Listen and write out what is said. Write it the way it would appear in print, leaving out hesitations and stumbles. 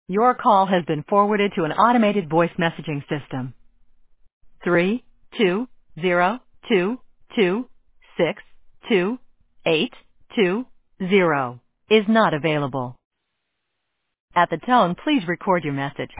Your call has been forwarded to an automated voice messaging system. 32022622820 is not available. At the tone, please record your message.